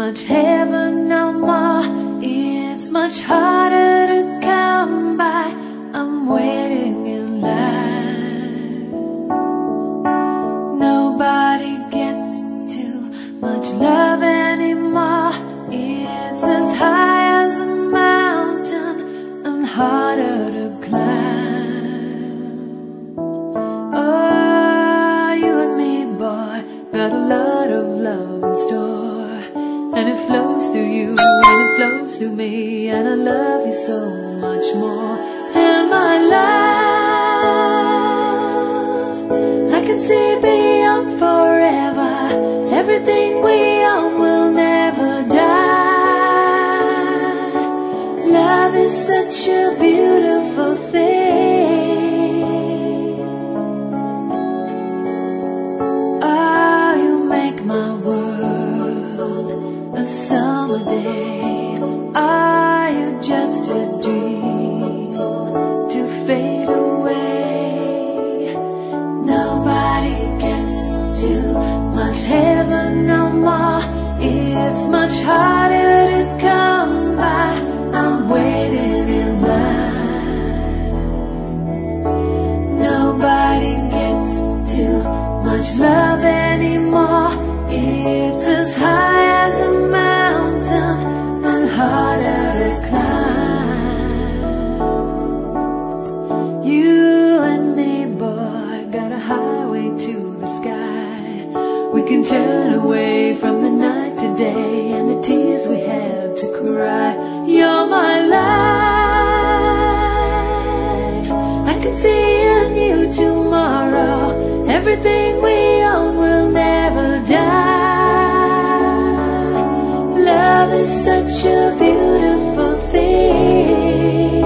much heaven no more. It's much harder to come by. I'm waiting in line. Nobody gets too much love anymore. It's as high as a mountain and harder to climb. Oh, you and me, boy, got a lot of love in store, and it flows through you and it flows through me, and I love you so much more. And my love, I can see beyond forever. Everything we own will never die. Love is such a beautiful thing. Oh, you make my world a summer day. Are you just a dream to fade away? Nobody gets too much heaven no more. It's much harder to come by. I'm waiting in line. Nobody gets too much love anymore. It's as high as a mountain and harder to climb. You and me, boy, got a highway to the sky. We can turn away from the night today and the tears we had to cry. You're my life. I can see in you tomorrow. Everything we own will never die. Love is such a beautiful thing.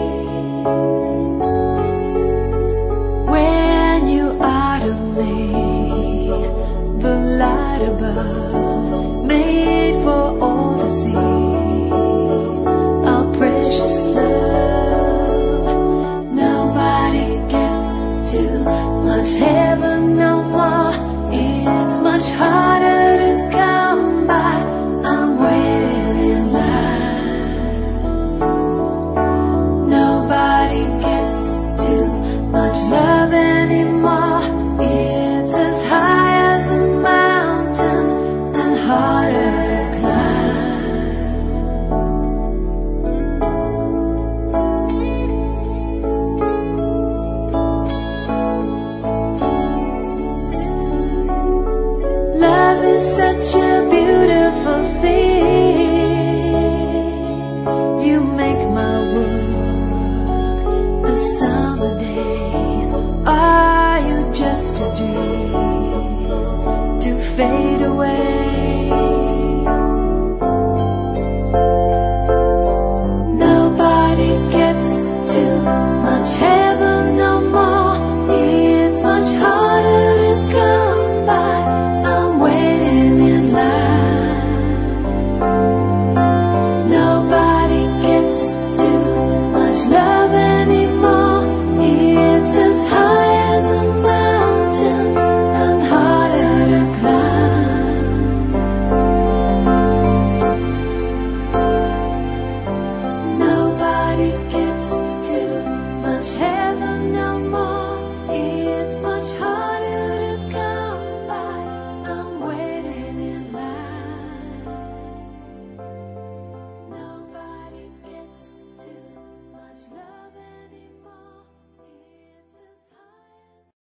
When you are to me, the light above, made for all to see, our precious love. Nobody gets too much heaven no more. It's much harder to come by. I'm waiting in line. Nobody gets too much love anymore. It's as high as a mountain and harder to climb. Love is such a beautiful